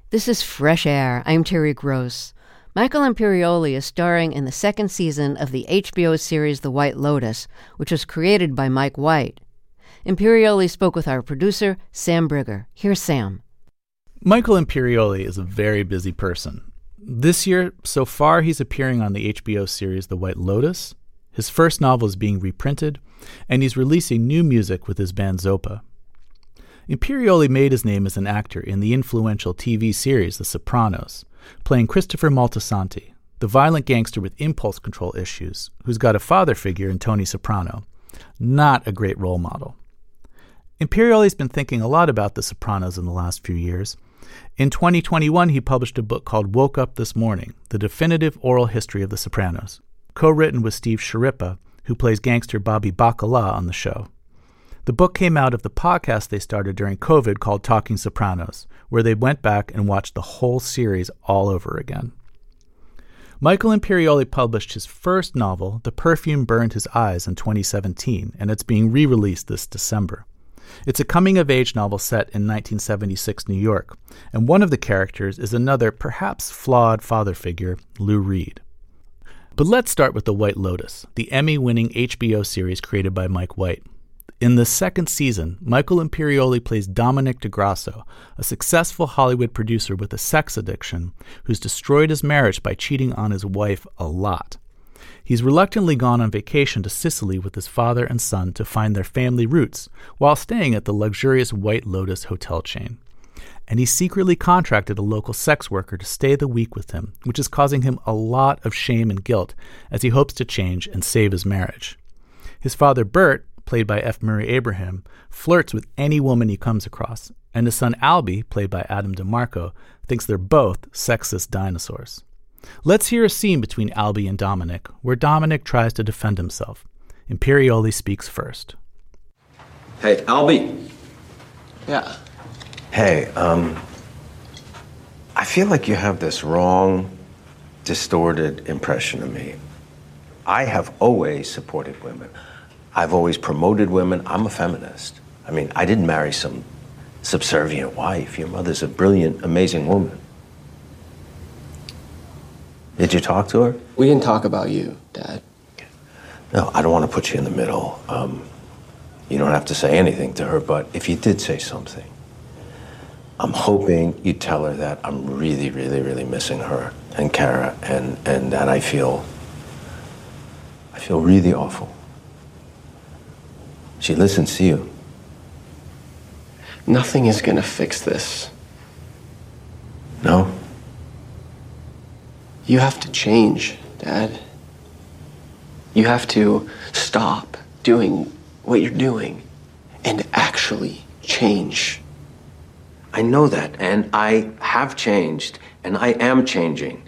This is Fresh Air. I'm Terry Gross. Michael Imperioli is starring in the second season of the HBO series The White Lotus, which was created by Mike White. Imperioli spoke with our producer, Sam Brigger. Here's Sam. Michael Imperioli is a very busy person. This year, so far, he's appearing on the HBO series The White Lotus. His first novel is being reprinted, and he's releasing new music with his band Zopa. Imperioli made his name as an actor in the influential TV series The Sopranos, playing Christopher Moltisanti, the violent gangster with impulse control issues, who's got a father figure in Tony Soprano. Not a great role model. Imperioli's been thinking a lot about The Sopranos in the last few years. In 2021, he published a book called Woke Up This Morning, The Definitive Oral History of The Sopranos, co-written with Steve Schirripa, who plays gangster Bobby Bacala on the show. The book came out of the podcast they started during COVID called Talking Sopranos, where they went back and watched the whole series all over again. Michael Imperioli published his first novel, The Perfume Burned His Eyes, in 2017, and it's being re-released this December. It's a coming-of-age novel set in 1976 New York, and one of the characters is another, perhaps flawed father figure, Lou Reed. But let's start with The White Lotus, the Emmy-winning HBO series created by Mike White. In the second season, Michael Imperioli plays Dominic DeGrasso, a successful Hollywood producer with a sex addiction who's destroyed his marriage by cheating on his wife a lot. He's reluctantly gone on vacation to Sicily with his father and son to find their family roots while staying at the luxurious White Lotus hotel chain. And he secretly contracted a local sex worker to stay the week with him, which is causing him a lot of shame and guilt as he hopes to change and save his marriage. His father, Bert, played by F. Murray Abraham, flirts with any woman he comes across, and his son Albie, played by Adam DeMarco, thinks they're both sexist dinosaurs. Let's hear a scene between Albie and Dominic, where Dominic tries to defend himself. Imperioli speaks first. Hey, Albie. Yeah. Hey, I feel like you have this wrong, distorted impression of me. I have always supported women. I've always promoted women. I'm a feminist. I mean, I didn't marry some subservient wife. Your mother's a brilliant, amazing woman. Did you talk to her? We didn't talk about you, Dad. No, I don't want to put you in the middle. You don't have to say anything to her, but if you did say something, I'm hoping you tell her that I'm really, really, really missing her and Kara, and that I feel really awful. She listens to you. Nothing is gonna fix this. No? You have to change, Dad. You have to stop doing what you're doing and actually change. I know that, and I have changed, and I am changing.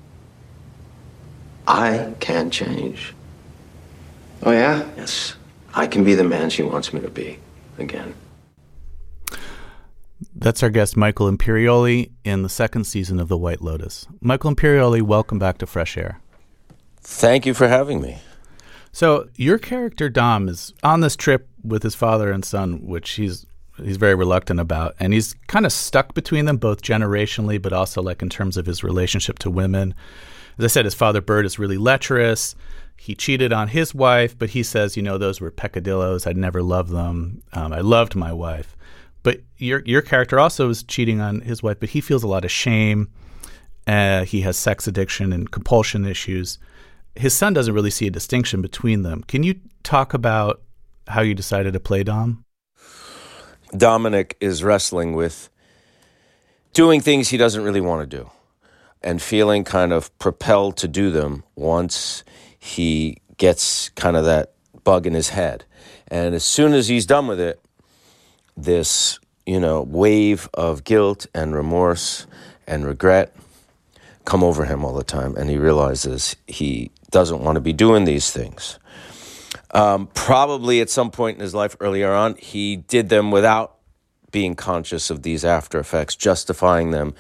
I can change. Oh, yeah? Yes. I can be the man she wants me to be again. That's our guest, Michael Imperioli, in the second season of The White Lotus. Michael Imperioli, welcome back to Fresh Air. Thank you for having me. So your character, Dom, is on this trip with his father and son, which he's very reluctant about, and he's kind of stuck between them, both generationally, but also like in terms of his relationship to women. As I said, his father, Bert, is really lecherous. He cheated on his wife, but he says, those were peccadillos. I'd never loved them. I loved my wife. But your character also is cheating on his wife, but he feels a lot of shame. He has sex addiction and compulsion issues. His son doesn't really see a distinction between them. Can you talk about how you decided to play Dom? Dominic is wrestling with doing things he doesn't really want to do and feeling kind of propelled to do them once he gets kind of that bug in his head. And as soon as he's done with it, this, wave of guilt and remorse and regret come over him all the time. And he realizes he doesn't want to be doing these things. Probably at some point in his life earlier on, he did them without being conscious of these after effects, justifying them,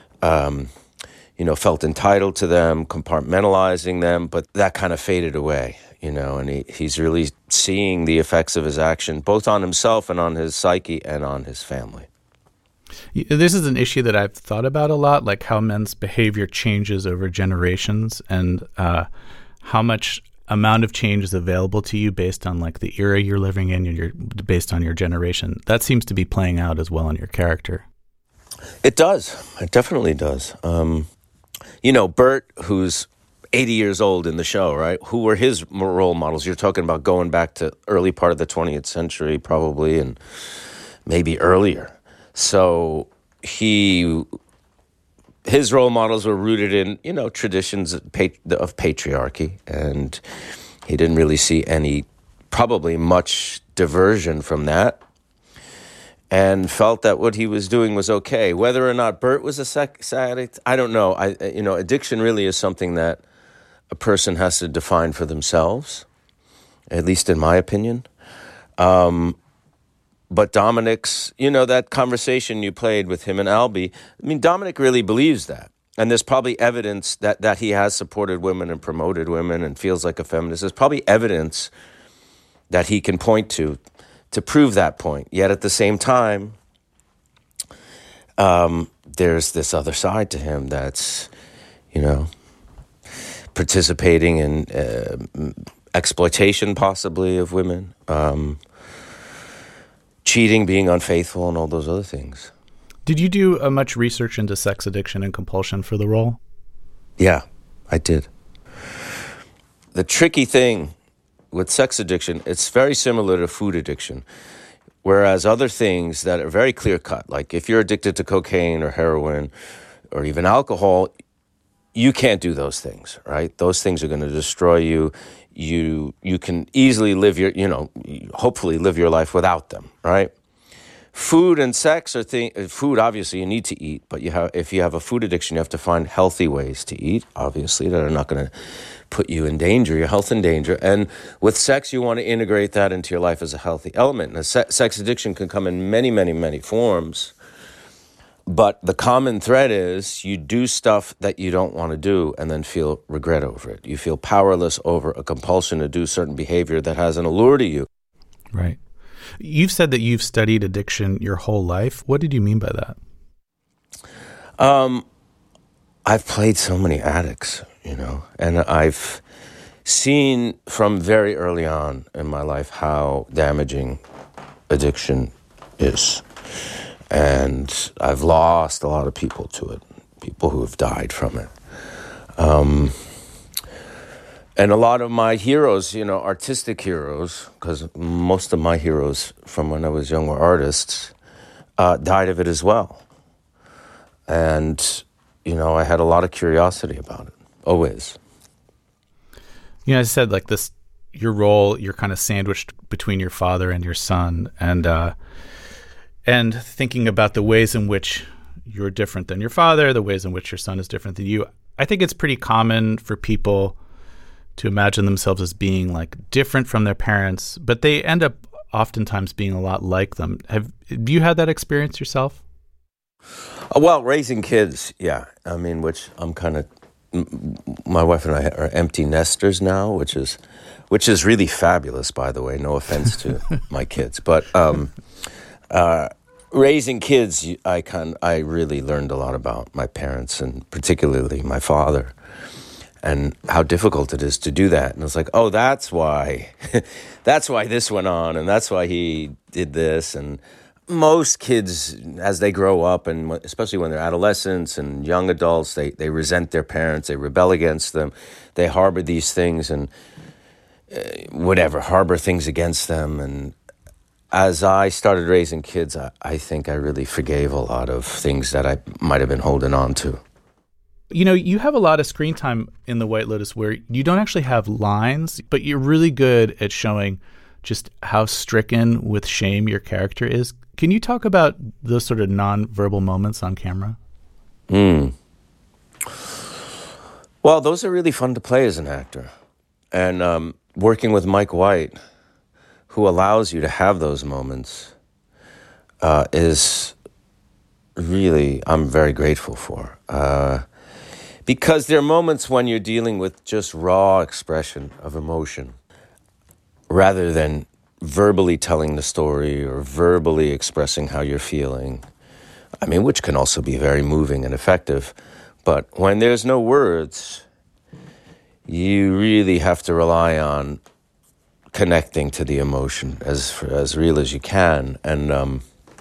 felt entitled to them, compartmentalizing them, but that kind of faded away, and he's really seeing the effects of his action, both on himself and on his psyche and on his family. This is an issue that I've thought about a lot, like how men's behavior changes over generations, and how much amount of change is available to you based on like the era you're living in and based on your generation. That seems to be playing out as well in your character. It does. It definitely does. Bert, who's 80 years old in the show, right? Who were his role models? You're talking about going back to early part of the 20th century, probably, and maybe earlier. So his role models were rooted in, traditions of patriarchy, and he didn't really see probably much diversion from that, and felt that what he was doing was okay. Whether or not Bert was a sex addict, I don't know. Addiction really is something that a person has to define for themselves, at least in my opinion. But Dominic's, that conversation you played with him and Albie, Dominic really believes that. And there's probably evidence that he has supported women and promoted women and feels like a feminist. There's probably evidence that he can point to prove that point. Yet at the same time, there's this other side to him that's, participating in exploitation possibly of women, cheating, being unfaithful, and all those other things. Did you do much research into sex addiction and compulsion for the role? Yeah, I did. The tricky thing with sex addiction, it's very similar to food addiction. Whereas other things that are very clear-cut, like if you're addicted to cocaine or heroin or even alcohol, you can't do those things, right? Those things are going to destroy you. You can easily live hopefully live your life without them, right? Food and sex are food, obviously, you need to eat, but if you have a food addiction, you have to find healthy ways to eat, obviously, that are not going to put you in danger, your health in danger. And with sex, you want to integrate that into your life as a healthy element. And sex addiction can come in many, many, many forms. But the common thread is you do stuff that you don't want to do and then feel regret over it. You feel powerless over a compulsion to do certain behavior that has an allure to you. Right. You've said that you've studied addiction your whole life. What did you mean by that? I've played so many addicts, and I've seen from very early on in my life how damaging addiction is. And I've lost a lot of people to it, people who have died from it. And a lot of my heroes, artistic heroes, because most of my heroes from when I was young were artists, died of it as well. And, I had a lot of curiosity about it, always. I said like this, your role, you're kind of sandwiched between your father and your son, and thinking about the ways in which you're different than your father, the ways in which your son is different than you. I think it's pretty common for people to imagine themselves as being like different from their parents, but they end up oftentimes being a lot like them. Have you had that experience yourself? Well, raising kids, yeah. Which I'm kind of, my wife and I are empty nesters now, which is really fabulous, by the way. No offense to my kids, but raising kids, I really learned a lot about my parents and particularly my father, and how difficult it is to do that. And it's like, oh, that's why this went on, and that's why he did this. And most kids, as they grow up, and especially when they're adolescents and young adults, they resent their parents, they rebel against them, they harbor these things and harbor things against them. And as I started raising kids, I think I really forgave a lot of things that I might have been holding on to. You have a lot of screen time in The White Lotus where you don't actually have lines, but you're really good at showing just how stricken with shame your character is. Can you talk about those sort of non-verbal moments on camera? Well, those are really fun to play as an actor. And working with Mike White, who allows you to have those moments, is really, I'm very grateful for. Because there are moments when you're dealing with just raw expression of emotion, rather than verbally telling the story or verbally expressing how you're feeling. I mean, which can also be very moving and effective. But when there's no words, you really have to rely on connecting to the emotion as real as you can. And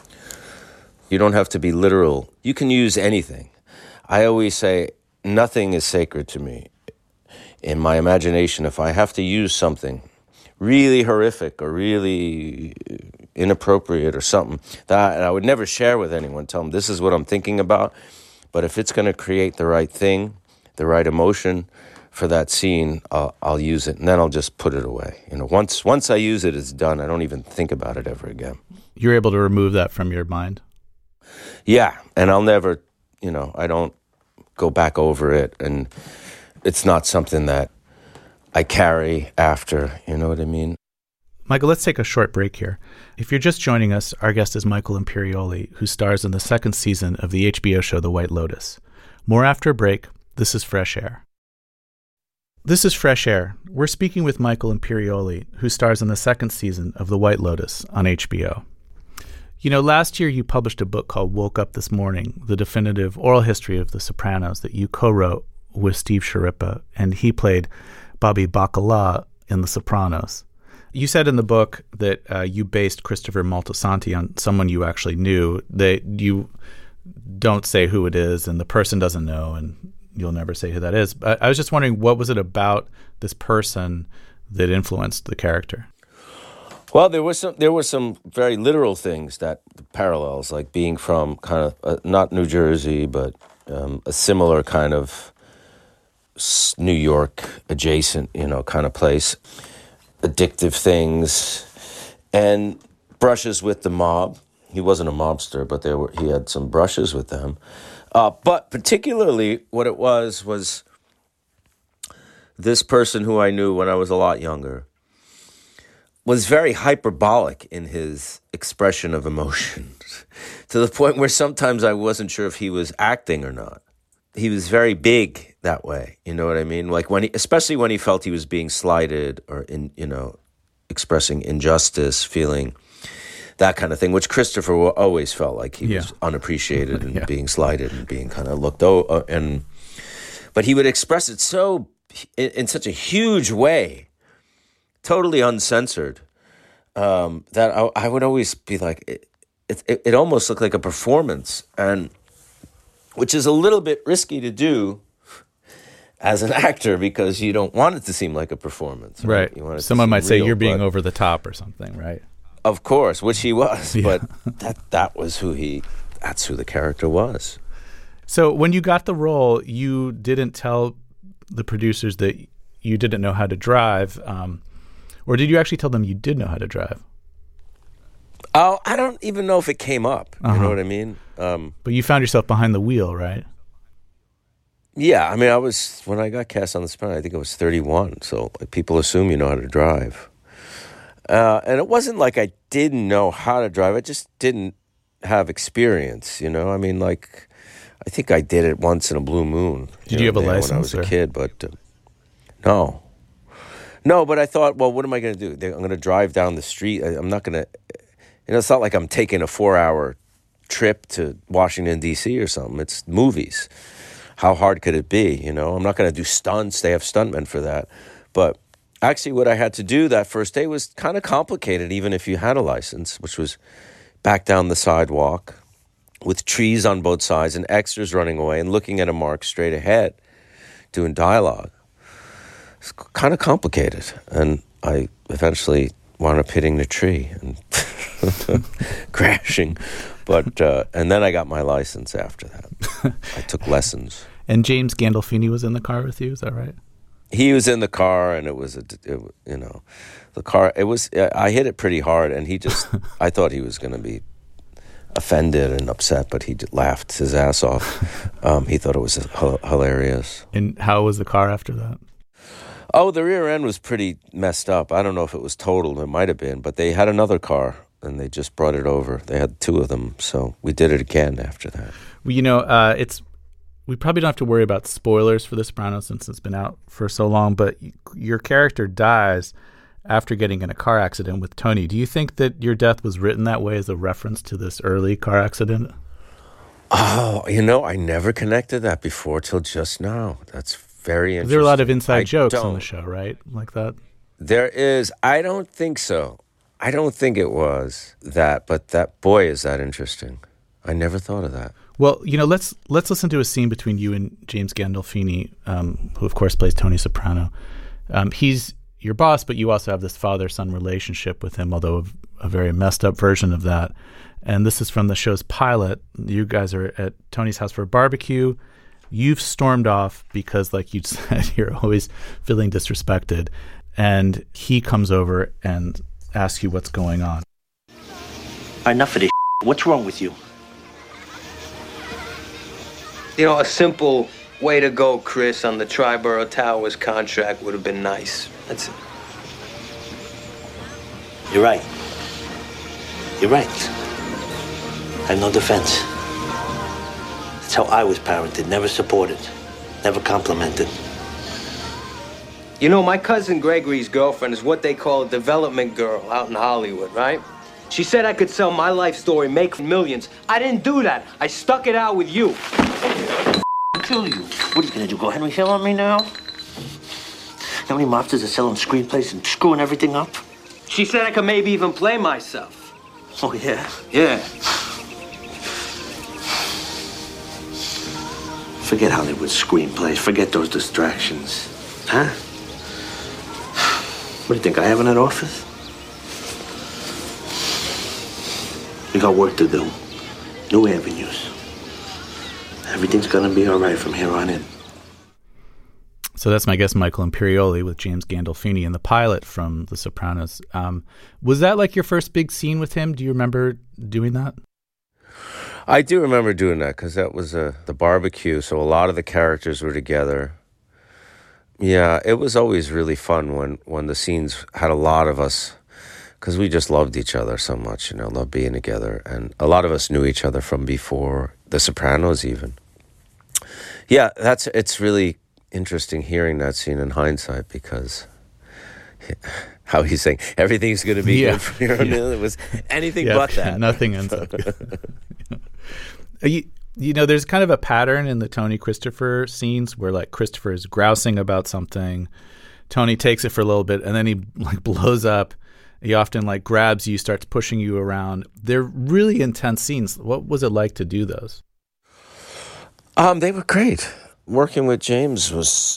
you don't have to be literal. You can use anything. I always say, nothing is sacred to me. In my imagination, if I have to use something really horrific or really inappropriate or something that I would never share with anyone, tell them this is what I'm thinking about, but if it's going to create the right thing, the right emotion for that scene, I'll use it, and then I'll just put it away. Once I use it, it's done. I don't even think about it ever again. You're able to remove that from your mind? Yeah, and I'll never, I don't go back over it, and it's not something that I carry after, you know what I mean? Michael, let's take a short break here. If you're just joining us, our guest is Michael Imperioli, who stars in the second season of the HBO show The White Lotus. More after a break. This is Fresh Air. This is Fresh Air. We're speaking with Michael Imperioli, who stars in the second season of The White Lotus on HBO. Last year you published a book called Woke Up This Morning, the definitive oral history of The Sopranos that you co-wrote with Steve Schirripa, and he played Bobby Bacala in The Sopranos. You said in the book that you based Christopher Moltisanti on someone you actually knew, that you don't say who it is and the person doesn't know, and you'll never say who that is. But I was just wondering, what was it about this person that influenced the character? Well, there were some very literal things, that parallels, like being from kind of not New Jersey, but a similar kind of New York adjacent, kind of place. Addictive things and brushes with the mob. He wasn't a mobster, but he had some brushes with them. But particularly what it was this person who I knew when I was a lot younger was very hyperbolic in his expression of emotion to the point where sometimes I wasn't sure if he was acting or not. He was very big that way, you know what I mean? Like especially when he felt he was being slighted or expressing injustice, feeling that kind of thing, which Christopher always felt like he was unappreciated and being slighted and being kind of looked over. But he would express it in such a huge way, totally uncensored, that I would always be like, it almost looked like a performance, and which is a little bit risky to do as an actor because you don't want it to seem like a performance. Right. You want it Someone might say real, you're being over the top or something, right? Of course, which he was, but that was that's who the character was. So when you got the role, you didn't tell the producers that you didn't know how to drive, or did you actually tell them you did know how to drive? Oh, I don't even know if it came up. You know what I mean? But you found yourself behind the wheel, right? Yeah, I mean, when I got cast on The Sopranos, I think I was 31, so people assume you know how to drive. And it wasn't like I didn't know how to drive, I just didn't have experience, I mean, like, I think I did it once in a blue moon. Did you have a license? When I was a kid, but no. No, but I thought, well, what am I going to do? I'm going to drive down the street. I'm not going to, it's not like I'm taking a 4-hour trip to Washington, D.C. or something. It's movies. How hard could it be? I'm not going to do stunts. They have stuntmen for that. But actually what I had to do that first day was kind of complicated, even if you had a license, which was back down the sidewalk with trees on both sides and extras running away and looking at a mark straight ahead, doing dialogue. It's kind of complicated. And I eventually wound up hitting the tree and crashing. But and then I got my license after that. I took lessons. And James Gandolfini was in the car with you, is that right? He was in the car, and it was the car. It was I hit it pretty hard, and he just I thought he was going to be offended and upset, but he just laughed his ass off. He thought it was hilarious. And how was the car after that? Oh, the rear end was pretty messed up. I don't know if it was totaled. It might have been, but they had another car, and they just brought it over. They had 2 of them, so we did it again after that. Well, we probably don't have to worry about spoilers for The Sopranos since it's been out for so long, but your character dies after getting in a car accident with Tony. Do you think that your death was written that way as a reference to this early car accident? Oh, I never connected that before till just now. That's very interesting. There are a lot of inside jokes on don't. the show, right? Like that? There is. I don't think so. I don't think it was that, but that, boy, is that interesting. I never thought of that. Well, let's listen to a scene between you and James Gandolfini, who of course plays Tony Soprano. He's your boss, but you also have this father-son relationship with him, although a very messed up version of that. And this is from the show's pilot. You guys are at Tony's house for a barbecue. You've stormed off because, like you said, you're always feeling disrespected. And he comes over and asks you what's going on. Enough of this. What's wrong with you? A simple way to go, Chris, on the Triborough Towers contract would have been nice. That's it. You're right. You're right. I have no defense. That's how I was parented. Never supported. Never complimented. My cousin Gregory's girlfriend is what they call a development girl out in Hollywood, right? She said I could sell my life story, make millions. I didn't do that. I stuck it out with you. Kill you. What are you gonna do? Go Henry Hill on me now? How many mobsters are selling screenplays and screwing everything up? She said I could maybe even play myself. Oh, yeah? Yeah. Forget Hollywood screenplays. Forget those distractions. Huh? What do you think I have in that office? We got work to do. New avenues. Everything's gonna be all right from here on in. So that's my guest, Michael Imperioli, with James Gandolfini in the pilot from The Sopranos. Was that like your first big scene with him? Do you remember doing that? I do remember doing that because that was the barbecue, so a lot of the characters were together. Yeah, it was always really fun when the scenes had a lot of us, because we just loved each other so much, loved being together. And a lot of us knew each other from before The Sopranos even. Yeah, it's really interesting hearing that scene in hindsight, because how he's saying everything's going to be good from here on in. It was anything but that. Nothing ends up good. There's kind of a pattern in the Tony Christopher scenes where like Christopher is grousing about something, Tony takes it for a little bit, and then he like blows up. He often like grabs you, starts pushing you around. They're really intense scenes. What was it like to do those? They were great. Working with James was,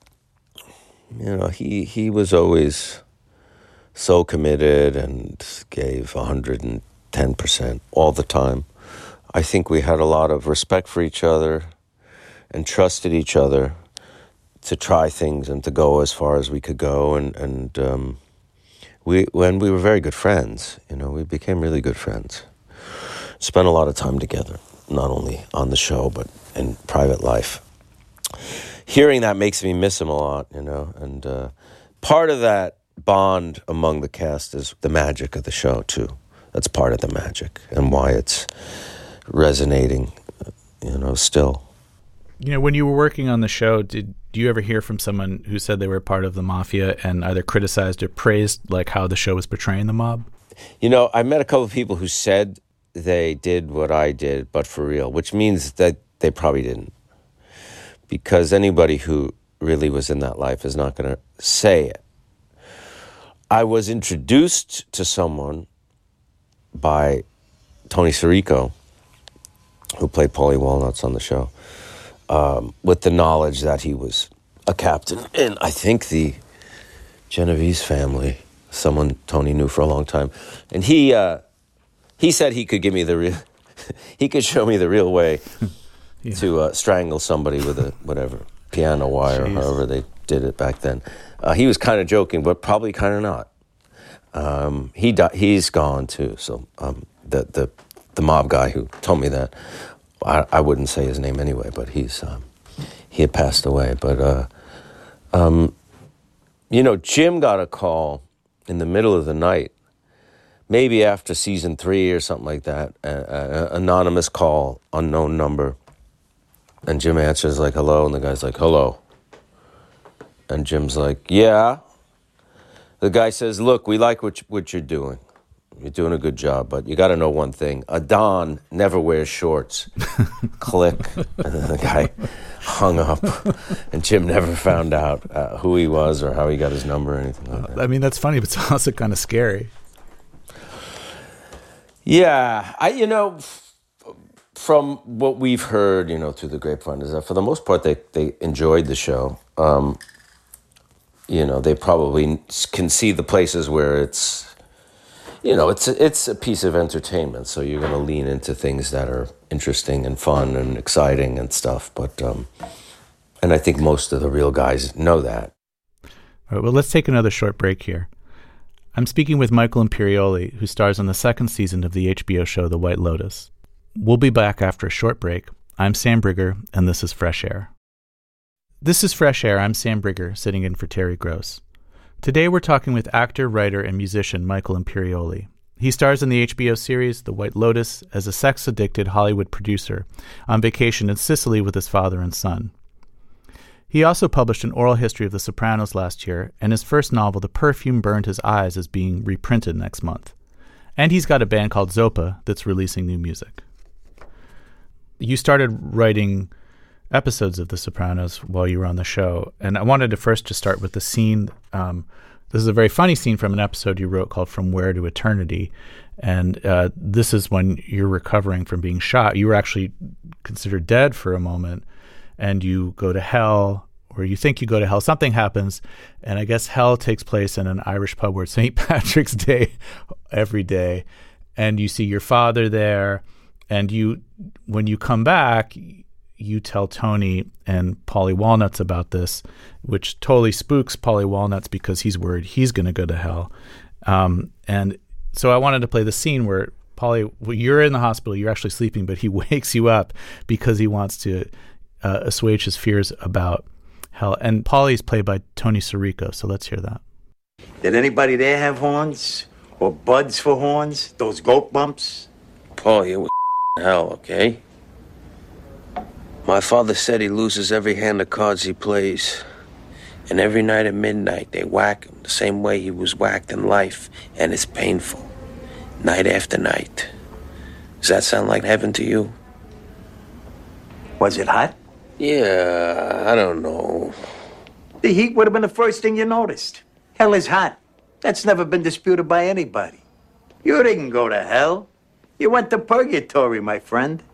he was always so committed and gave 110% all the time. I think we had a lot of respect for each other and trusted each other to try things and to go as far as we could go. And we were very good friends, we became really good friends. Spent a lot of time together, not only on the show, but in private life. Hearing that makes me miss him a lot, and part of that bond among the cast is the magic of the show, too. That's part of the magic and why it's resonating, still. When you were working on the show, do you ever hear from someone who said they were part of the mafia and either criticized or praised like how the show was portraying the mob? I met a couple of people who said they did what I did, but for real, which means that they probably didn't. Because anybody who really was in that life is not going to say it. I was introduced to someone by Tony Sirico, who played Paulie Walnuts on the show, with the knowledge that he was a captain in, I think, the Genovese family, someone Tony knew for a long time. And he said he could give me he could show me the real way to strangle somebody with a piano wire, or however they did it back then. He was kind of joking, but probably kind of not. He's gone too. So the mob guy who told me that, I wouldn't say his name anyway, but he had passed away. But Jim got a call in the middle of the night, maybe after season 3 or something like that, anonymous call, unknown number. And Jim answers like, hello, and the guy's like, hello. And Jim's like, yeah. The guy says, look, we like what you're doing. You're doing a good job, but you got to know one thing. A Don never wears shorts. Click. And then the guy hung up, and Jim never found out who he was or how he got his number or anything like that. I mean, that's funny, but it's also kind of scary. Yeah. From what we've heard, through the grapevine, is that for the most part, they enjoyed the show. They probably can see the places where it's a piece of entertainment, so you're going to lean into things that are interesting and fun and exciting and stuff. But and I think most of the real guys know that. All right, well, let's take another short break here. I'm speaking with Michael Imperioli, who stars on the second season of the HBO show The White Lotus. We'll be back after a short break. I'm Sam Brigger, and this is Fresh Air. This is Fresh Air. I'm Sam Brigger, sitting in for Terry Gross. Today we're talking with actor, writer, and musician Michael Imperioli. He stars in the HBO series The White Lotus as a sex-addicted Hollywood producer on vacation in Sicily with his father and son. He also published an oral history of The Sopranos last year, and his first novel, The Perfume Burned His Eyes, is being reprinted next month. And he's got a band called Zopa that's releasing new music. You started writing episodes of The Sopranos while you were on the show, and I wanted to first just start with the scene. This is a very funny scene from an episode you wrote called From Where to Eternity, and this is when you're recovering from being shot. You were actually considered dead for a moment, and you go to hell, or you think you go to hell. Something happens, and I guess hell takes place in an Irish pub where it's St. Patrick's Day every day, and you see your father there, and when you come back, you tell Tony and Paulie Walnuts about this, which totally spooks Paulie Walnuts because he's worried he's going to go to hell. And so I wanted to play the scene where Paulie, you're in the hospital, you're actually sleeping, but he wakes you up because he wants to assuage his fears about hell. And Paulie's played by Tony Sirico, so let's hear that. Did anybody there have horns? Or buds for horns? Those goat bumps? Paulie, it was hell, okay? My father said he loses every hand of cards he plays. And every night at midnight, they whack him the same way he was whacked in life. And it's painful. Night after night. Does that sound like heaven to you? Was it hot? Yeah, I don't know. The heat would have been the first thing you noticed. Hell is hot. That's never been disputed by anybody. You didn't go to hell. You went to purgatory, my friend.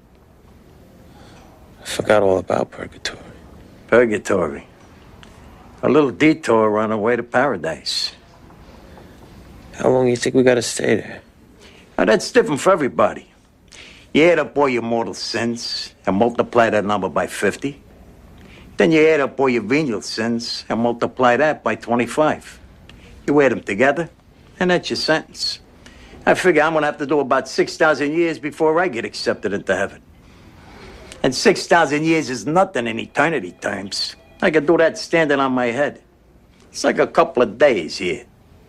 I forgot all about purgatory. Purgatory. A little detour on our way to paradise. How long do you think we gotta stay there? Now, that's different for everybody. You add up all your mortal sins and multiply that number by 50. Then you add up all your venial sins and multiply that by 25. You add them together, and that's your sentence. I figure I'm gonna have to do about 6,000 years before I get accepted into heaven. And 6,000 years is nothing in eternity times. I could do that standing on my head. It's like a couple of days here.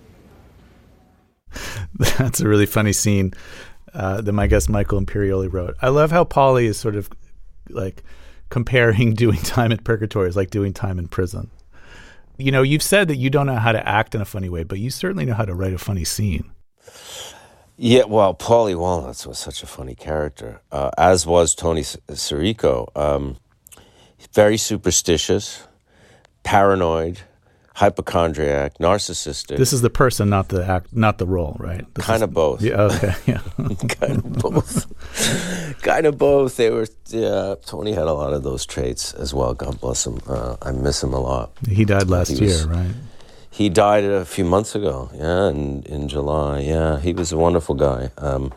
That's a really funny scene that my guest Michael Imperioli wrote. I love how Paulie is sort of like comparing doing time in purgatory is like doing time in prison. You know, you've said that you don't know how to act in a funny way, but you certainly know how to write a funny scene. Yeah, well, Paulie Walnuts was such a funny character, as was Tony Sirico. Very superstitious, paranoid, hypochondriac, narcissistic. This is the person, not the act, not the role, right? Kind of both. Yeah. Okay. Yeah. Kind of both. Kind of both. Tony had a lot of those traits as well. God bless him. I miss him a lot. He died last year, right? He died a few months ago. Yeah, in July. Yeah, he was a wonderful guy.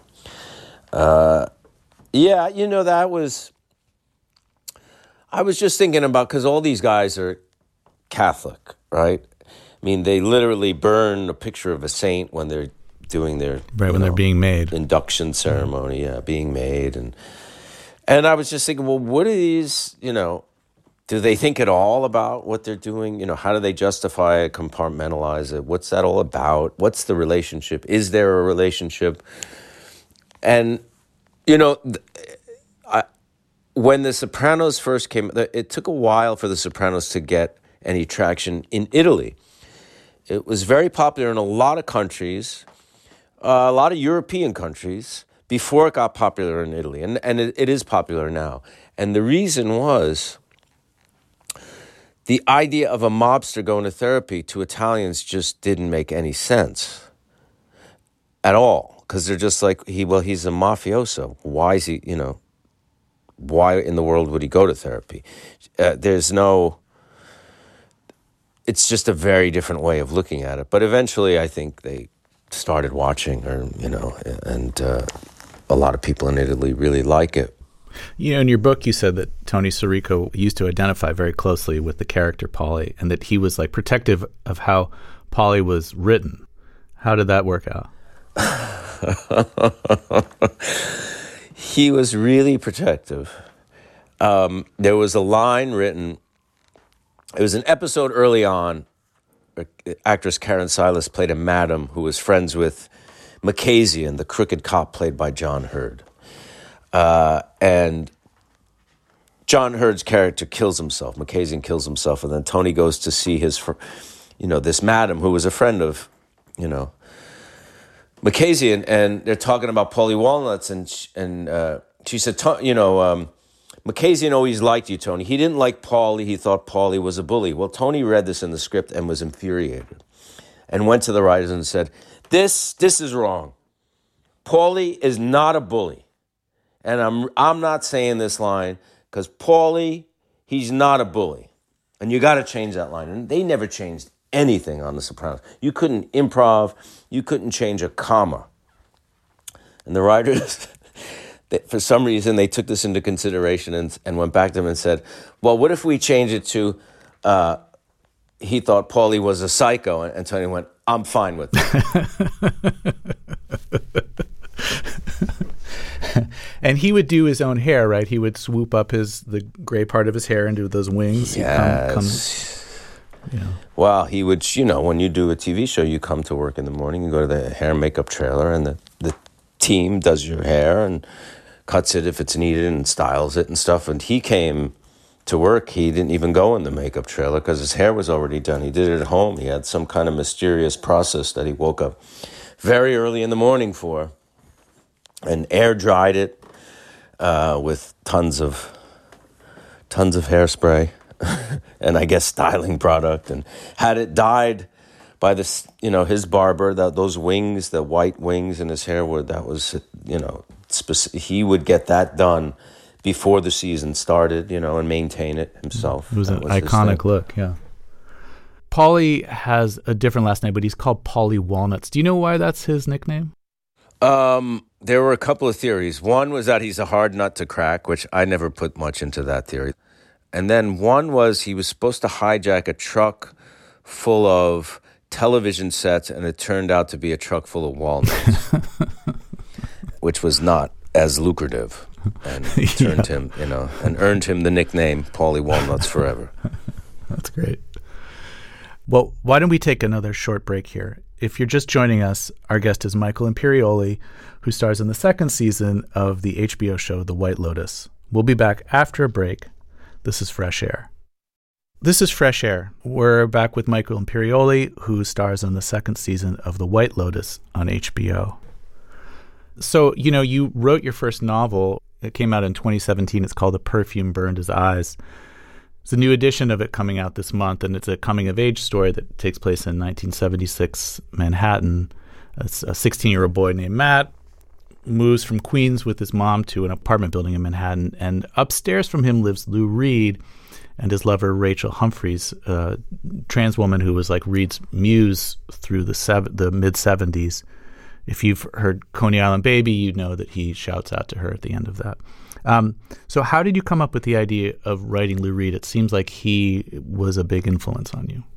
Yeah, you know, that was. I was just thinking about, because all these guys are Catholic, right? I mean, they literally burn a picture of a saint when they're doing their they're being made induction ceremony, being made, and I was just thinking, well, what are these? Do they think at all about what they're doing? How do they justify it, compartmentalize it? What's that all about? What's the relationship? Is there a relationship? And when The Sopranos first came, it took a while for The Sopranos to get any traction in Italy. It was very popular in a lot of countries, A lot of European countries before it got popular in Italy, and it is popular now. And the reason was the idea of a mobster going to therapy to Italians just didn't make any sense at all, because they're just like, he's a mafioso. Why is he, why in the world would he go to therapy? It's just a very different way of looking at it. But eventually I think they started watching, and a lot of people in Italy really like it. In your book, you said that Tony Sirico used to identify very closely with the character Paulie, and that he was like protective of how Paulie was written. How did that work out? He was really protective. There was a line written. It was an episode early on. Actress Karen Silas played a madam who was friends with Makazian, the crooked cop played by John Hurd. And John Hurd's character kills himself. Makazian kills himself, and then Tony goes to see this madam who was a friend of, Makazian, and they're talking about Paulie Walnuts, and she said, Makazian always liked you, Tony. He didn't like Paulie. He thought Paulie was a bully. Well, Tony read this in the script and was infuriated and went to the writers and said, this is wrong. Paulie is not a bully. And I'm not saying this line because Paulie, he's not a bully. And you got to change that line. And they never changed anything on The Sopranos. You couldn't improv. You couldn't change a comma. And the writers, for some reason, they took this into consideration and went back to them and said, well, what if we change it to, he thought Paulie was a psycho? And Tony went, I'm fine with that. And he would do his own hair, right? He would swoop up the gray part of his hair into those wings. Yes. Well, he would, when you do a TV show, you come to work in the morning, you go to the hair and makeup trailer, and the team does your hair and cuts it if it's needed and styles it and stuff. And he came to work, he didn't even go in the makeup trailer because his hair was already done. He did it at home. He had some kind of mysterious process that he woke up very early in the morning for and air dried it with tons of hairspray and I guess styling product, and had it dyed by this, his barber. Those wings, the white wings in his hair he would get that done before the season started, and maintain it himself. It was an iconic look, yeah. Paulie has a different last name, but he's called Paulie Walnuts. Do you know why that's his nickname? There were a couple of theories. One was that he's a hard nut to crack, which I never put much into that theory. And then one was he was supposed to hijack a truck full of television sets, and it turned out to be a truck full of walnuts, which was not as lucrative, and turned him, and earned him the nickname Paulie Walnuts forever. That's great. Well, why don't we take another short break here? If you're just joining us, our guest is Michael Imperioli, who stars in the second season of the HBO show The White Lotus. We'll be back after a break. This is Fresh Air. This is Fresh Air. We're back with Michael Imperioli, who stars in the second season of The White Lotus on HBO. So, you wrote your first novel. It came out in 2017. It's called The Perfume Burned His Eyes. It's a new edition of it coming out this month, and it's a coming-of-age story that takes place in 1976 Manhattan. It's a 16-year-old boy named Matt moves from Queens with his mom to an apartment building in Manhattan, and upstairs from him lives Lou Reed and his lover Rachel Humphreys, a trans woman who was like Reed's muse through the mid-'70s. If you've heard Coney Island Baby, you know that he shouts out to her at the end of that. So how did you come up with the idea of writing Lou Reed? It seems like he was a big influence on you.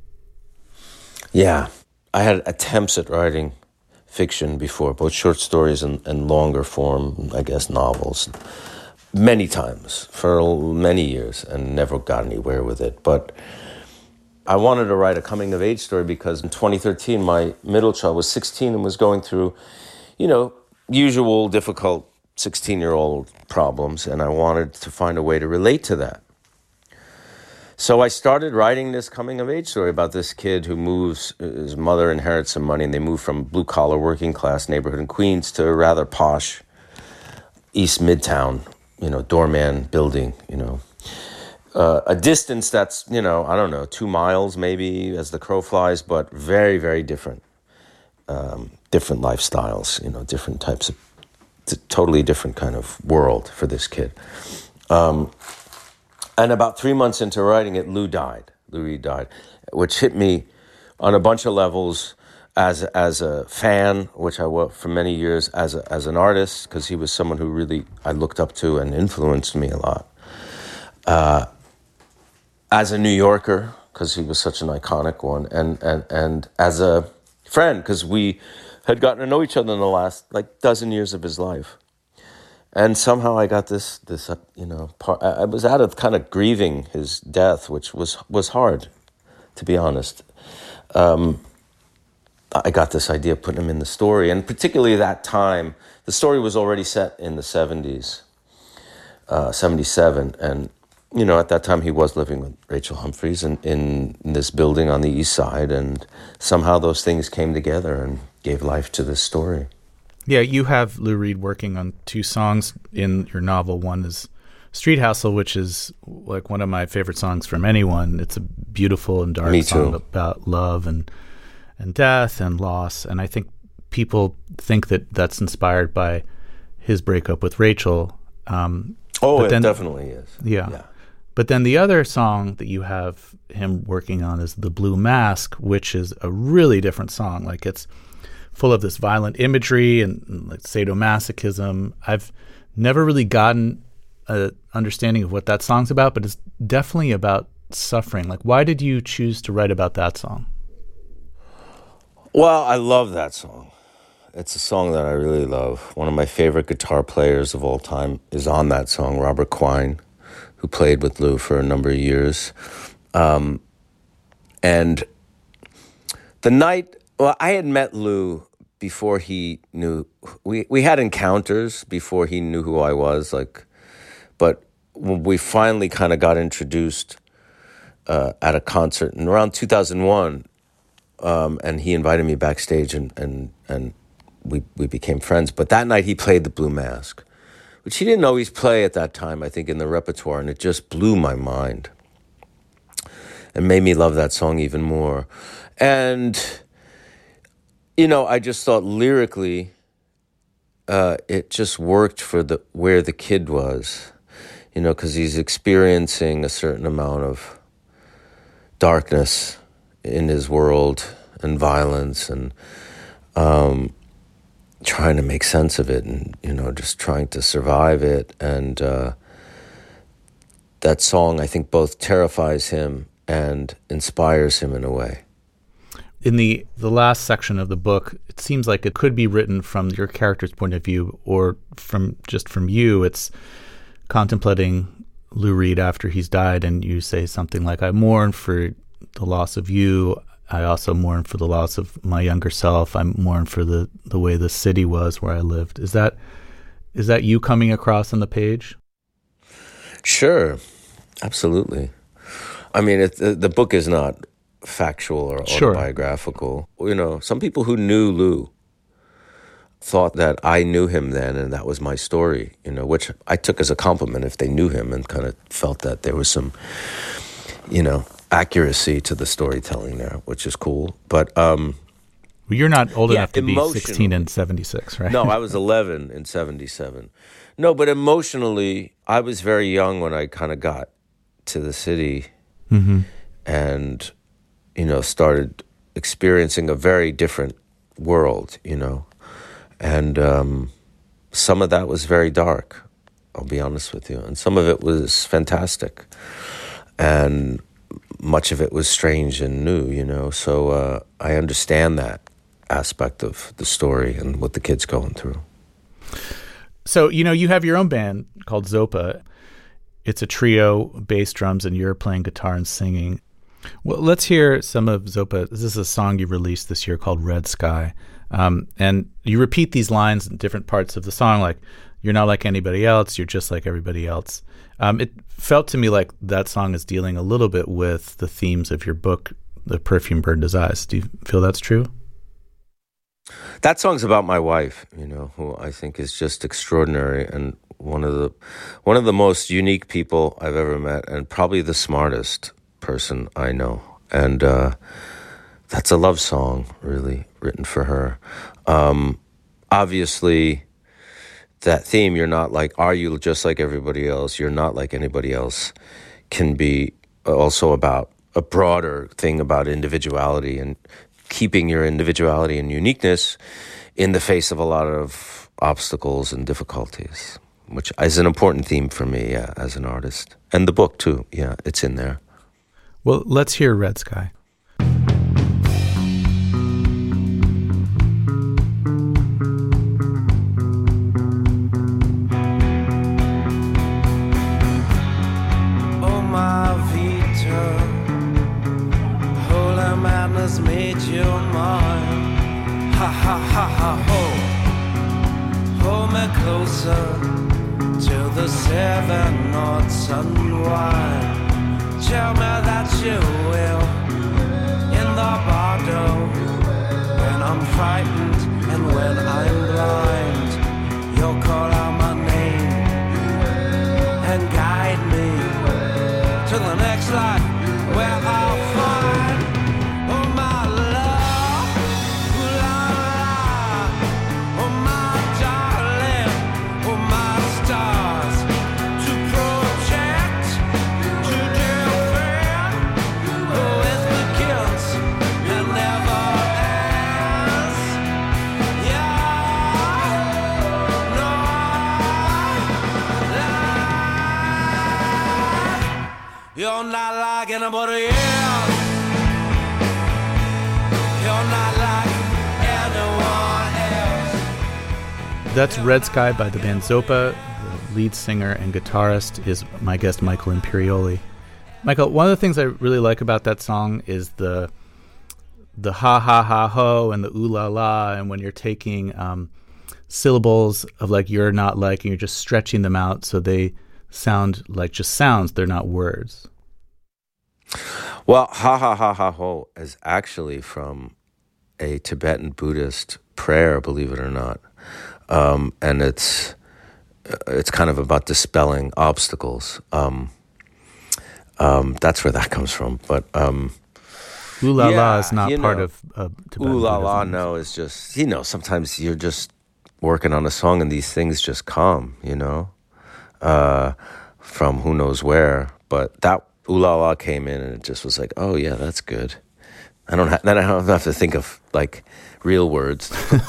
Yeah. I had attempts at writing fiction before, both short stories and longer form, I guess, novels, many times for many years, and never got anywhere with it. But I wanted to write a coming-of-age story because in 2013, my middle child was 16 and was going through, usual difficult 16-year-old problems, and I wanted to find a way to relate to that. So I started writing this coming-of-age story about this kid who moves, his mother inherits some money, and they move from blue-collar working-class neighborhood in Queens to a rather posh East Midtown, doorman building, a distance that's, I don't know, 2 miles maybe as the crow flies, but very, very different. Different lifestyles, different types of, totally different kind of world for this kid. And about 3 months into writing it, Lou Reed died, which hit me on a bunch of levels as a fan, which I was for many years, as an artist, because he was someone who really I looked up to and influenced me a lot. As a New Yorker, because he was such an iconic one, and as a friend, because we had gotten to know each other in the last dozen years of his life. And somehow I got this part. I was out of kind of grieving his death, which was hard, to be honest. I got this idea of putting him in the story, and particularly that time, the story was already set in the 70s, 77, and at that time he was living with Rachel Humphreys in this building on the East Side, and somehow those things came together and gave life to this story. Yeah, you have Lou Reed working on 2 songs in your novel. One is Street Hustle, which is like one of my favorite songs from anyone. It's a beautiful and dark song about love and death and loss. And I think people think that that's inspired by his breakup with Rachel. It definitely is. Yeah. But then the other song that you have him working on is The Blue Mask, which is a really different song. Like, it's full of this violent imagery and like sadomasochism. I've never really gotten an understanding of what that song's about, but it's definitely about suffering. Like, why did you choose to write about that song? Well, I love that song. It's a song that I really love. One of my favorite guitar players of all time is on that song, Robert Quine, who played with Lou for a number of years. And the night... Well, I had met Lou before he knew. We had encounters before he knew who I was. But when we finally kind of got introduced at a concert in around 2001, and he invited me backstage, and we became friends. But that night he played The Blue Mask, which he didn't always play at that time, I think, in the repertoire, and it just blew my mind and made me love that song even more. And I just thought lyrically, it just worked for where the kid was, because he's experiencing a certain amount of darkness in his world and violence, and trying to make sense of it, and just trying to survive it. And that song, I think, both terrifies him and inspires him in a way. In the last section of the book, it seems like it could be written from your character's point of view, or from you. It's contemplating Lou Reed after he's died, and you say something like, "I mourn for the loss of you. I also mourn for the loss of my younger self. I mourn for the way the city was where I lived." Is that you coming across on the page? Sure, absolutely. I mean, the book is not factual or autobiographical. Sure. Some people who knew Lou thought that I knew him then, and that was my story, which I took as a compliment if they knew him, and kind of felt that there was some, accuracy to the storytelling there, which is cool. But you're not old enough to be 16 in 76, right? No, I was 11 in 77. No, but emotionally, I was very young when I kind of got to the city, and started experiencing a very different world, and some of that was very dark, I'll be honest with you, and some of it was fantastic, and much of it was strange and new, so I understand that aspect of the story and what the kid's going through. So, you have your own band called Zopa. It's a trio, bass, drums, and you're playing guitar and singing. Well, let's hear some of Zopa. This is a song you released this year called Red Sky. And you repeat these lines in different parts of the song, like, you're not like anybody else, you're just like everybody else. It felt to me like that song is dealing a little bit with the themes of your book, The Perfume Burned His Eyes. Do you feel that's true? That song's about my wife, who I think is just extraordinary and one of the most unique people I've ever met, and probably the smartest person I know. And that's a love song, really, written for her. Obviously, that theme, you're not like, are you just like everybody else? You're not like anybody else, can be also about a broader thing about individuality and keeping your individuality and uniqueness in the face of a lot of obstacles and difficulties, which is an important theme for me, as an artist. And the book, too. Yeah, it's in there. Well, let's hear Red Sky. Made you mine. Ha ha ha ha ho. Hold me closer to the 7 knots unwind. Tell me that you will in the bottle. When I'm frightened and when I'm blind, you'll call out my name and guide me to the next life where I'll find. You're not like anybody else. You're not like anyone else. That's Red Sky by the band Zopa. The lead singer and guitarist is my guest, Michael Imperioli. Michael, one of the things I really like about that song is the ha ha ha ho and the ooh la la, and when you're taking syllables of like you're not like, and you're just stretching them out so they sound like just sounds, they're not words. Well, ha ha ha ha ho is actually from a Tibetan Buddhist prayer, believe it or not, and it's kind of about dispelling obstacles. That's where that comes from. But ooh la la is not part of Tibetan ooh la la. Buddhism. No, it's just sometimes you're just working on a song and these things just come, from who knows where. But that ooh la la came in and it just was like, oh yeah, that's good. Then I don't have to think of like real words.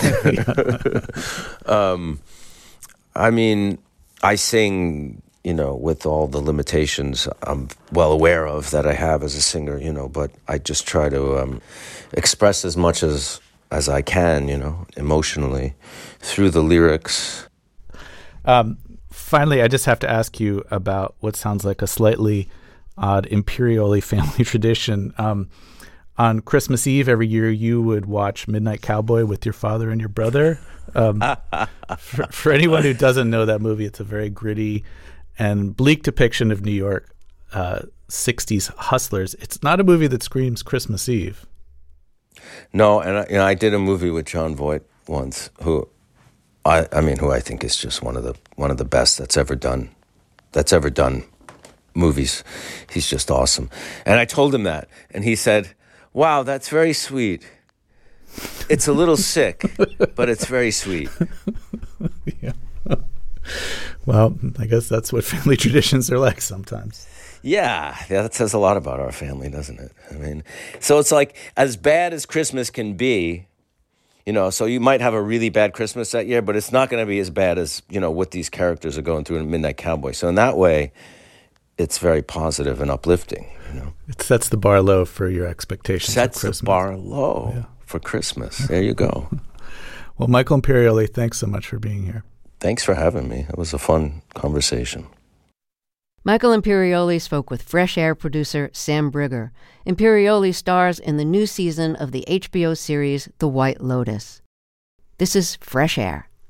I mean, I sing, with all the limitations I'm well aware of that I have as a singer, but I just try to express as much as I can, emotionally through the lyrics. Finally, I just have to ask you about what sounds like a slightly odd Imperioli family tradition. On Christmas Eve every year, you would watch Midnight Cowboy with your father and your brother. For anyone who doesn't know that movie, it's a very gritty and bleak depiction of New York 60s hustlers. It's not a movie that screams Christmas Eve. No, and I did a movie with John Voight once, who I think is just one of the best that's ever done movies. He's just awesome. And I told him that, and he said, "Wow, that's very sweet. It's a little sick, but it's very sweet." Yeah. Well, I guess that's what family traditions are like sometimes. Yeah, that says a lot about our family, doesn't it? I mean, so it's like as bad as Christmas can be, so you might have a really bad Christmas that year, but it's not going to be as bad as, what these characters are going through in Midnight Cowboy. So in that way, it's very positive and uplifting, It sets the bar low for your expectations Sets of Christmas. the bar low for Christmas. There you go. Well, Michael Imperioli, thanks so much for being here. Thanks for having me. It was a fun conversation. Michael Imperioli spoke with Fresh Air producer Sam Brigger. Imperioli stars in the new season of the HBO series The White Lotus. This is Fresh Air.